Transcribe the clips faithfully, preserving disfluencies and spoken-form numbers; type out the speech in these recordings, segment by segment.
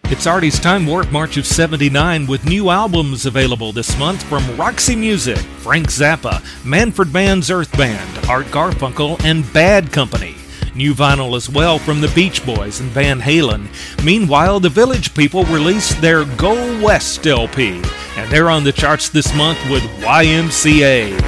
It's Artie's Time Warp March of seventy-nine with new albums available this month from Roxy Music, Frank Zappa, Manfred Mann's Earth Band, Art Garfunkel, and Bad Company. New vinyl as well from the Beach Boys and Van Halen. Meanwhile, the Village People released their Go West L P, and they're on the charts this month with Y M C A.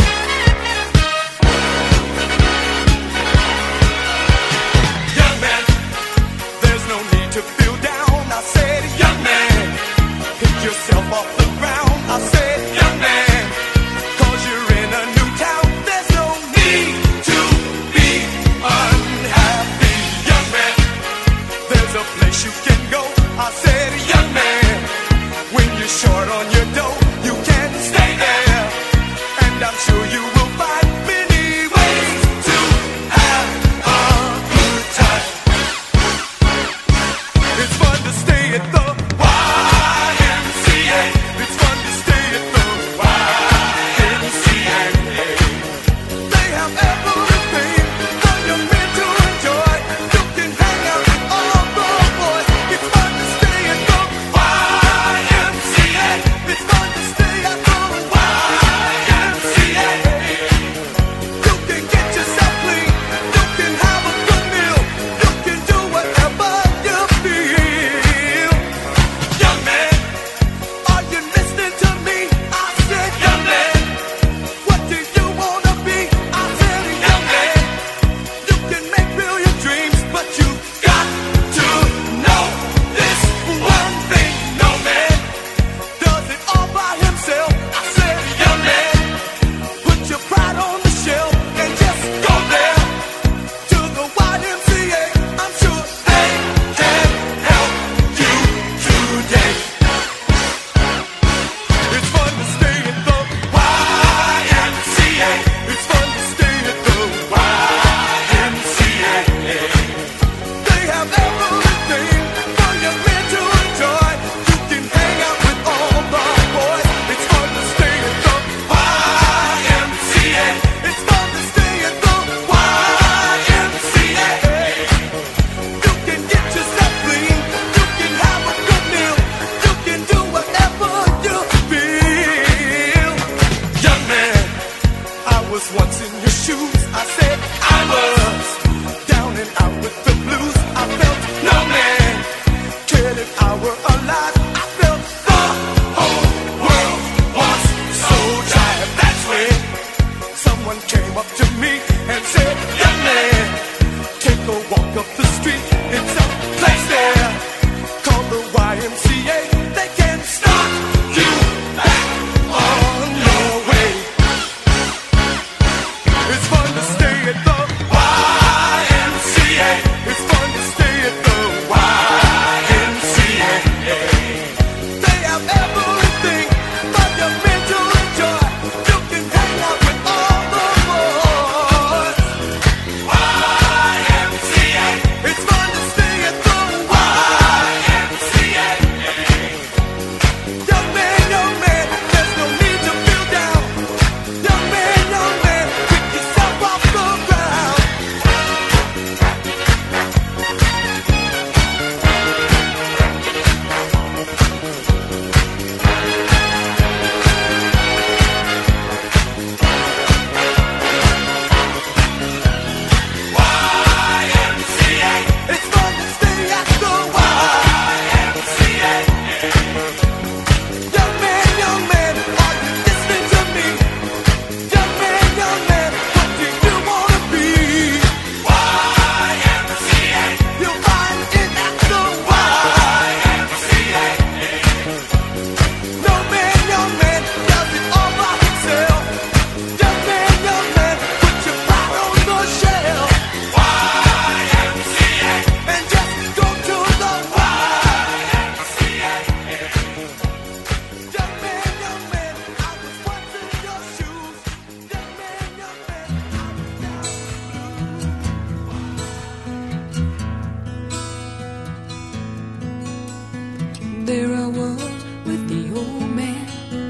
There I was with the old man,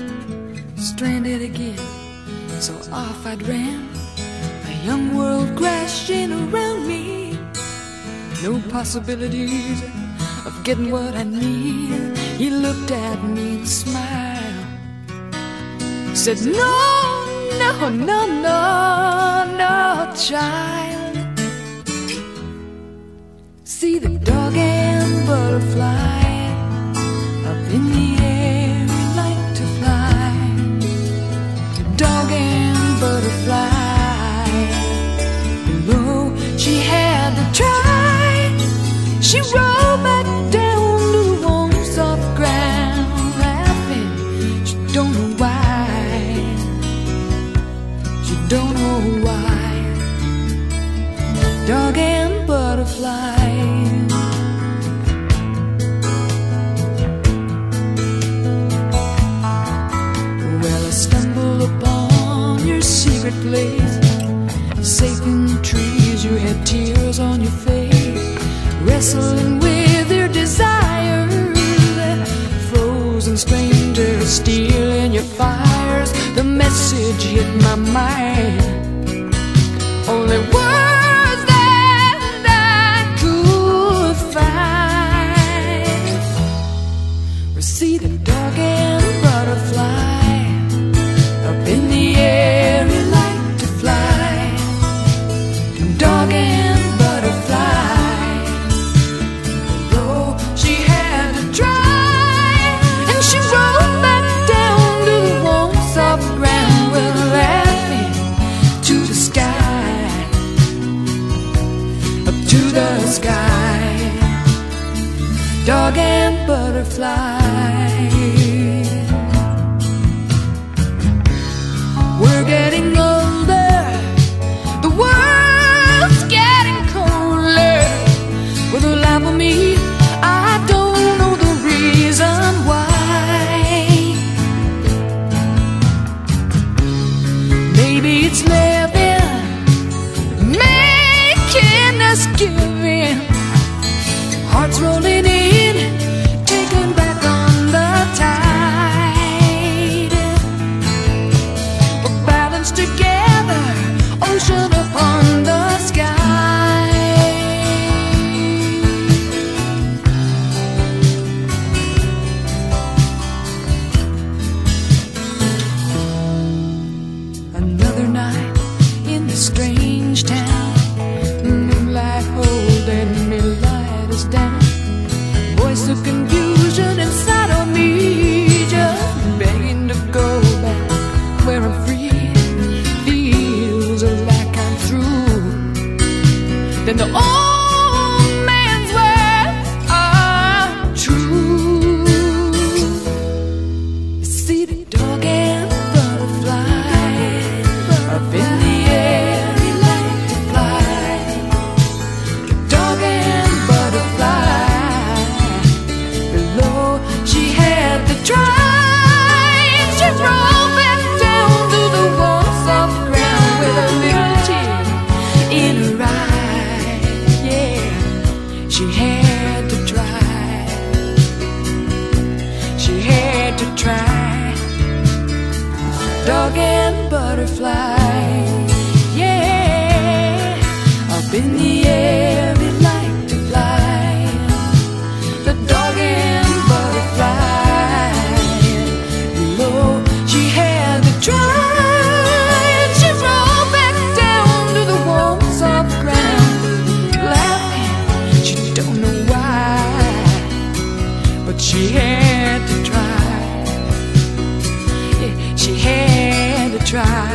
stranded again, so off I'd ran. A young world crashing around me, no possibilities of getting what I need. He looked at me and smiled, said, no, no, no, no, no, child. See the dog and butterfly up in the air, like to fly. Dog and butterfly below, she had to try. She rolled back down to the warm, soft ground, laughing. She don't know why. She don't know why. Dog and butterfly. Well, I stumbled upon your secret place, safe in the trees. You had tears on your face, wrestling with your desires. Frozen strangers stealing your fires. The message hit my mind, only words that I could find were, see the dog and butterfly up in the air, you like to fly. Dog and butterfly, though she had to try, and she rolled back down to the warm, soft ground, with laughing to the sky, up to the sky. Dog and butterfly. We're getting older, the world's getting colder. With a laugh on me, I don't know the reason why. Maybe it's living, making us giving, hearts rolling in, taken back on the tide. We're balanced together, ocean upon the sky. Another night in the strange town, moonlight holding me, light us down. Voice of confusion inside of me, just begging to go back where I'm free. Feels like I'm through. Then the old man's words are true. You see the dog and butterfly up in the air, he liked to fly. The dog and butterfly below, she had to try, and she rolled back down to the warm, soft ground with a little tear in her eye. Yeah, she had to try. She had to try. Dog and butterfly, yeah, up in the air, we like to fly. The dog and butterfly below, she had to try, and she rolled back down to the warm, soft ground, laughing. She don't know why, but she had to try. Yeah, she had to try.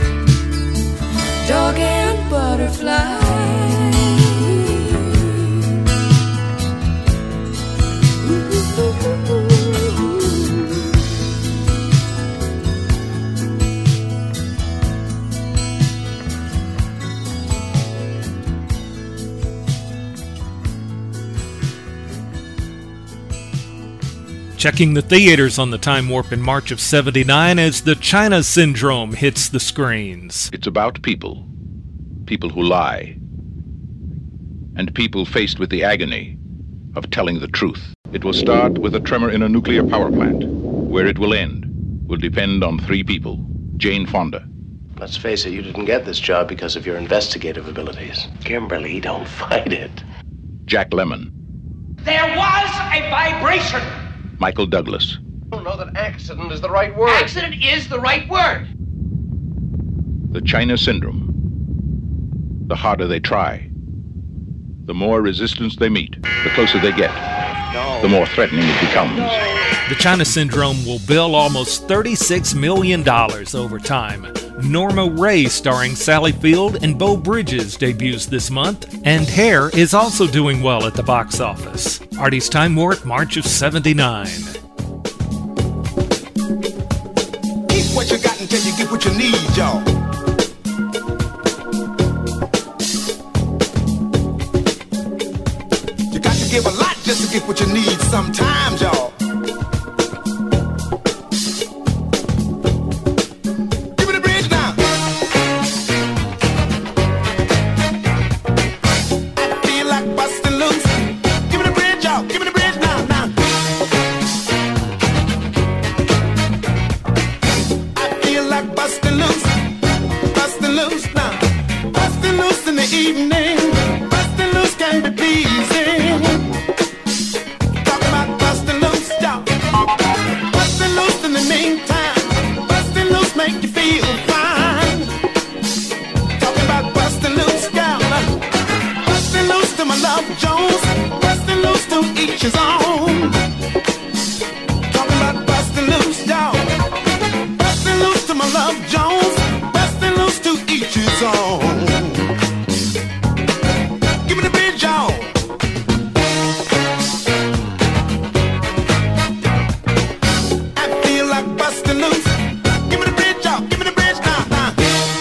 Dog and butterfly. Checking the theaters on the time warp in March of seventy-nine as The China Syndrome hits the screens. It's about people. People who lie. And people faced with the agony of telling the truth. It will start with a tremor in a nuclear power plant. Where it will end will depend on three people. Jane Fonda. Let's face it, you didn't get this job because of your investigative abilities. Kimberly, don't fight it. Jack Lemmon. There was a vibration. Michael Douglas. I don't know that accident is the right word. Accident is the right word. The China Syndrome. The harder they try, the more resistance they meet, the closer they get, No. the more threatening it becomes. The China Syndrome will bill almost thirty-six million dollars over time. Norma Ray, starring Sally Field and Beau Bridges, debuts this month, and Hair is also doing well at the box office. Artie's Time Warp, March of seventy-nine. Keep what you got until you get what you need, y'all. You got to give a lot just to get what you need sometimes, y'all. Give me the bridge now. I feel like busting loose. Give me the bridge, y'all. Give me the bridge now, now. I feel like busting loose, busting loose now. Busting loose in the evening. Busting loose can be pleasing. Talking about busting loose, y'all. Busting loose in the meantime. Busting loose make you feel fine. Talking about busting loose, y'all. Busting loose to my love Jones. Busting loose to each his own. Talking about busting loose, y'all. Busting loose to my love Jones. Busting loose to each his own. Give me the bridge, y'all. I feel like busting loose. Give me the bridge, y'all. Give me the bridge now, now.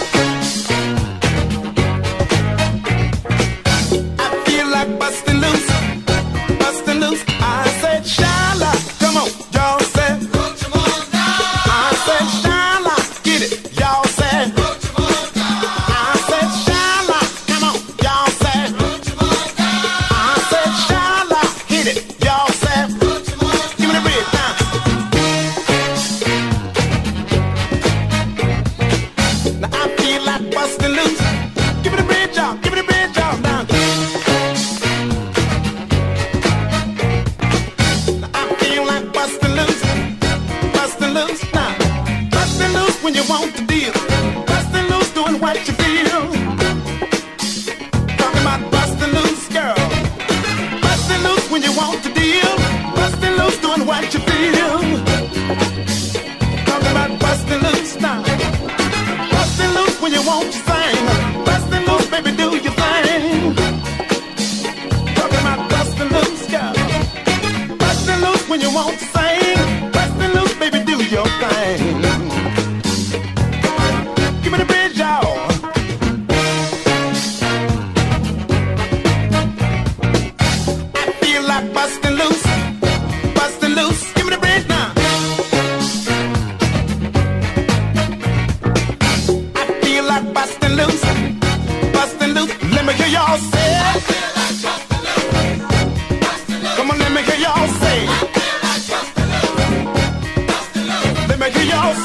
I feel like busting loose, busting loose. I said, Shala, come on, y'all said. I said, Shala, get it, y'all said. I said, Shala, come on, y'all said. I said, Shala, hit it, y'all said. Give me the bridge now. Now I feel like busting loose. Give me the bridge, y'all. Give me the bridge, y'all. Now. Now I feel like busting loose, busting loose now. Busting loose when you want to deal. Busting loose doing what you feel. Talking about busting loose, girl. Busting loose when you want to deal. Busting loose doing what you feel. Talking about busting loose now. Busting loose when you want to sing. Busting loose, baby, do your thing. Talking about busting loose, girl. Busting loose when you want to sing. Busting loose, baby, do your thing. Give me the bridge, y'all. I feel like busting loose, busting loose. Give me the bridge now. I feel like busting loose, busting loose. Let me hear y'all say. Come on, let me hear y'all say. Let me hear y'all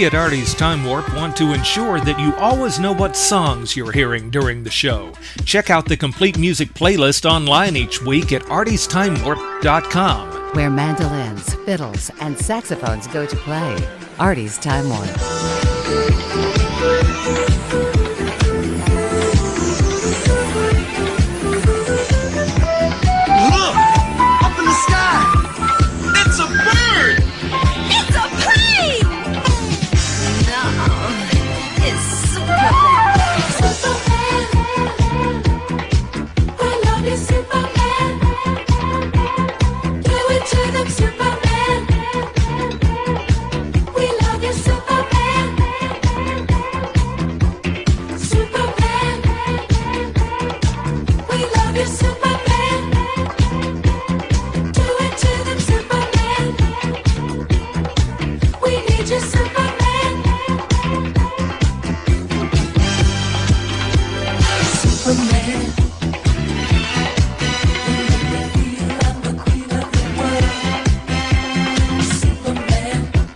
We at Artie's Time Warp want to ensure that you always know what songs you're hearing during the show. Check out the complete music playlist online each week at arties time warp dot com, where mandolins, fiddles, and saxophones go to play. Artie's Time Warp. Look! Up in the sky! It's a bird! It's a plane! No, it's Superman. Superman, I love you, Superman. Do it to them, Superman. We love you, Superman. Superman, we love you, Superman. Do it to them, Superman. We need you, Superman. Superman, you make me feel I'm the queen of the world. Superman,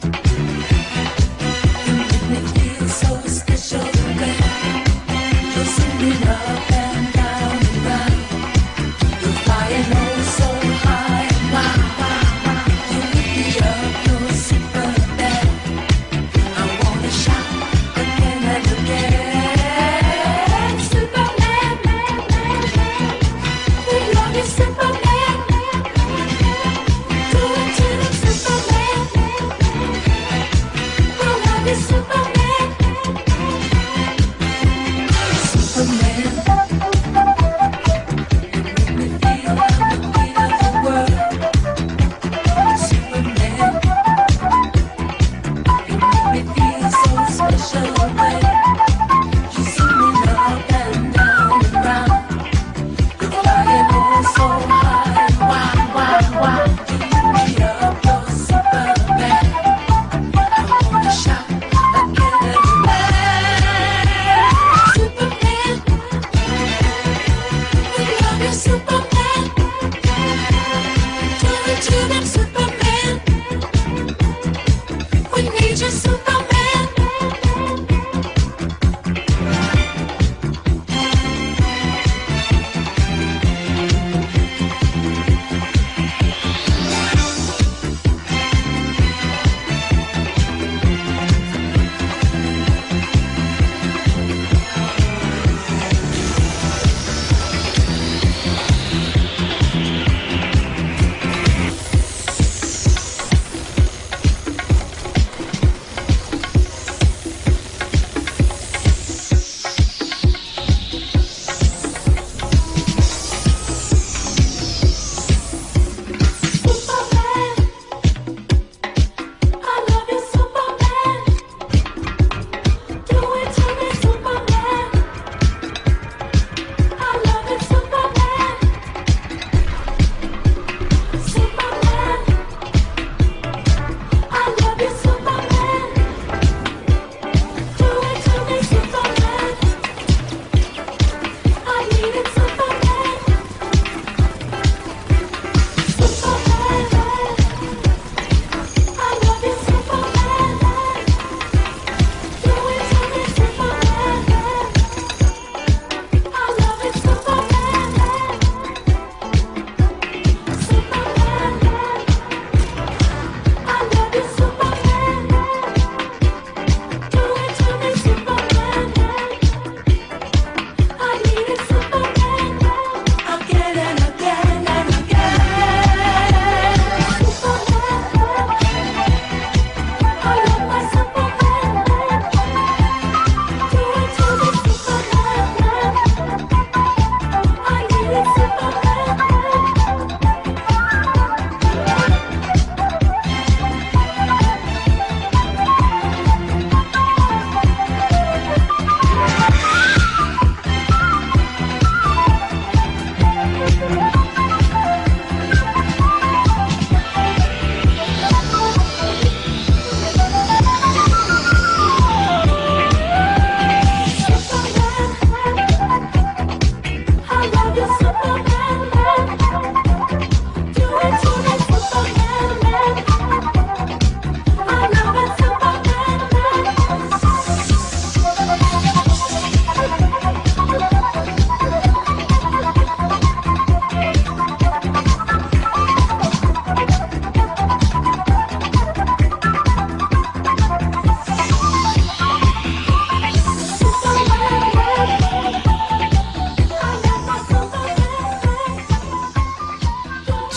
you make me feel so special. Superman, you're singing up and down and round. You're flying oh so high and wide. You lift me up, you're Superman. I wanna shout again and again. Superman,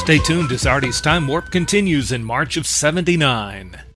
Stay tuned as Artie's Time Warp continues in March of seventy-nine.